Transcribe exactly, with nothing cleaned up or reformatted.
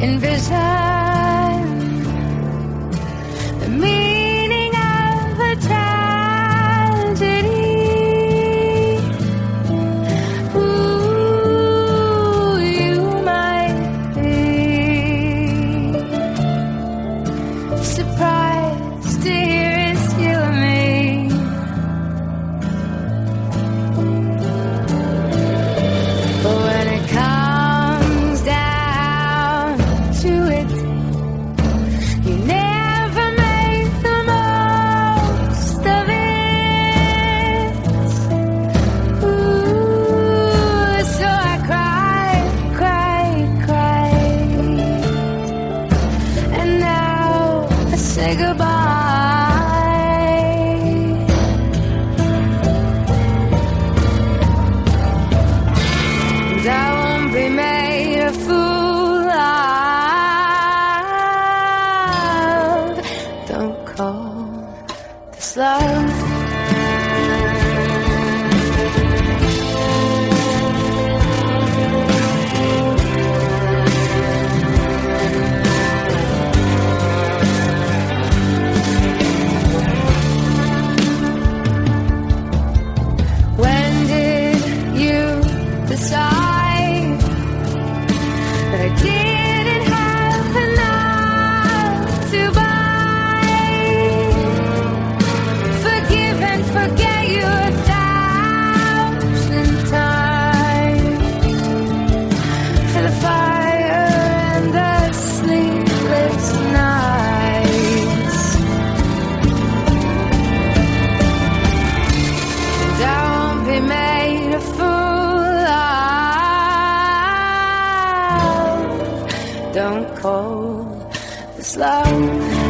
envision the meaning of a tragedy. Ooh, you might be surprised to hear it's you and me. But when it comes down to it, you never make the most of it. Ooh, so I cry, cry, cry, and now I say goodbye. And I won't be made a fool of. Don't call this love. When did you decide that I didn't have enough to buy? Forgive and forget you a thousand times for the fire and the sleepless nights. And I won't be made a fool of. Don't call this love.